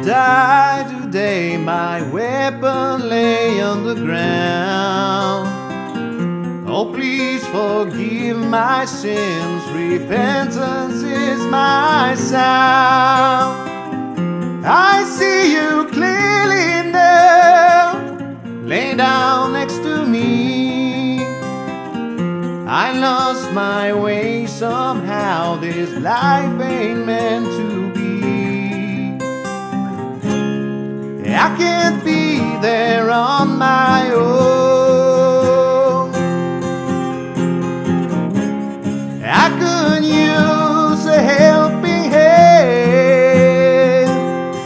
die today, my weapon lay on the ground. Oh, please forgive my sins, repentance is my sound. I see you clearly now, lay down next to me. I lost my way somehow, this life ain't meant to be. I can't be there on my own. I could use a helping hand.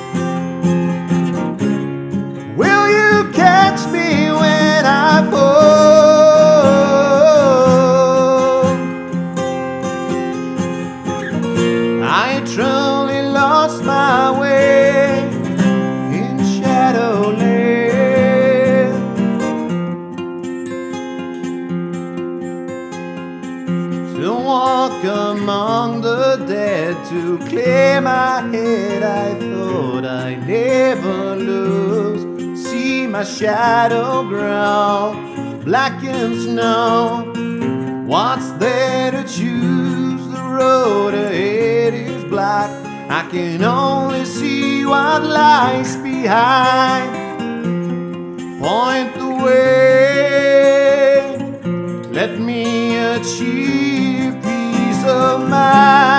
Will you catch me when I fall? I truly lost my way in Shadowland. To walk among the dead, to clear my head, I thought I'd never lose. See my shadow grow, black and snow. What's there to choose? The road ahead is black. I can only see what lies behind. Point the way, let me achieve peace of mind.